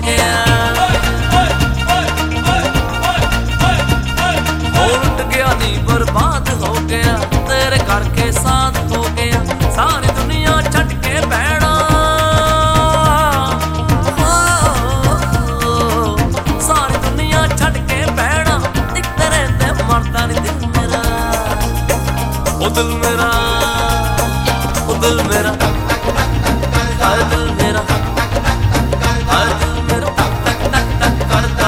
गया। उलट गया नी बर्बाद हो गया, तेरे करके साथ हो गया, सारी दुनिया छट के बैठा। सारी दुनिया छट के बैठा, दिखते रहते मरदा नी दिल मेरा, ओ दिल मेरा, ओ दिल मेरा, हाय दिल मेरा, हाय दिल मेरा तक तक तक तक करता।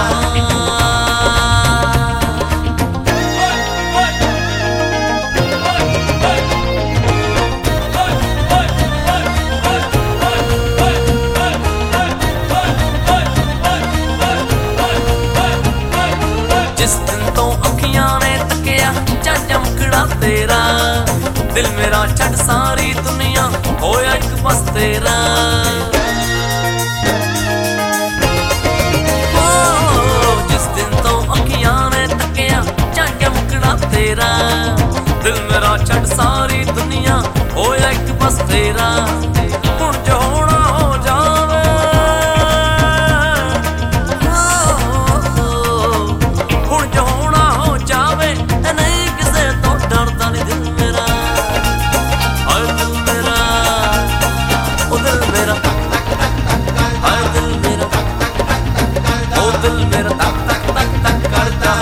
जिस दिन तो अखियां ने तकिया चाचा मुखड़ा तेरा, दिल मेरा छड़ सारी दुनिया होया एक बस तेरा। जिस दिन तो अखियां ने तकिया चाचा मुखड़ा तेरा, दिल मेरा छड़ सारी दुनिया होया एक बस तेरा। हुण जो होना हो जावे, हुण जो होना हो जावे, नहीं किसे तो डरदा नहीं दिल मेरा, हाय दिल मेरा, ओ दिल मेरा, हाय दिल मेरा, ओ दिल मेरा तक तक तक तक करता।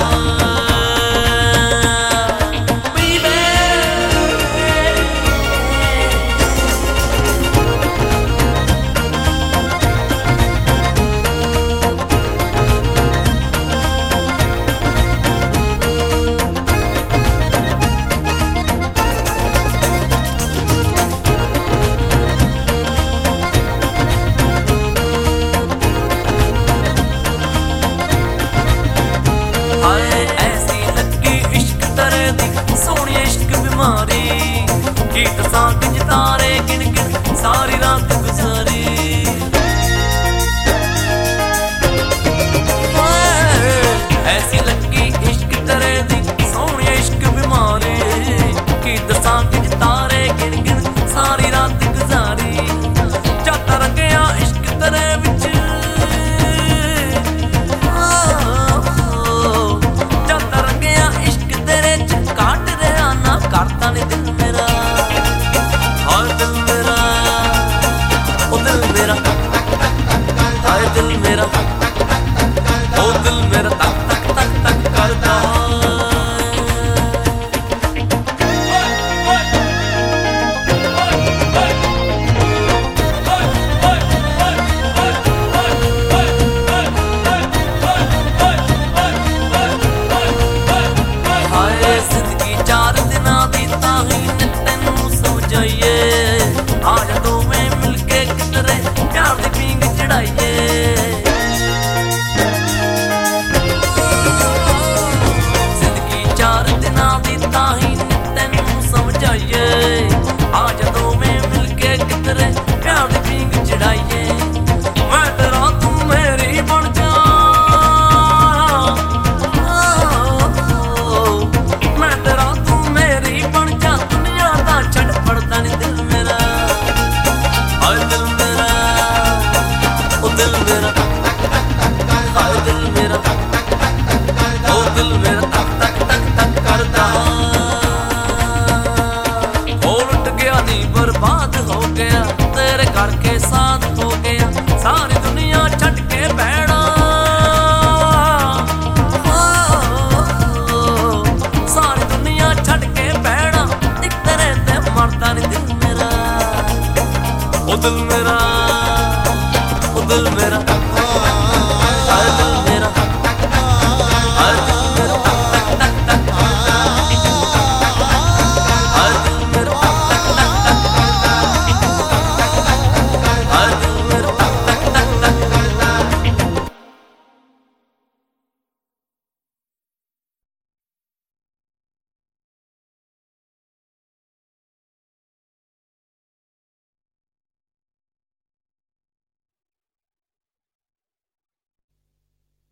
ऐसी लगी इश्क तेरे दी सोहनी इश्क बीमारी, की दसां किंज तारे गिन गिन सारी रात गुजारी।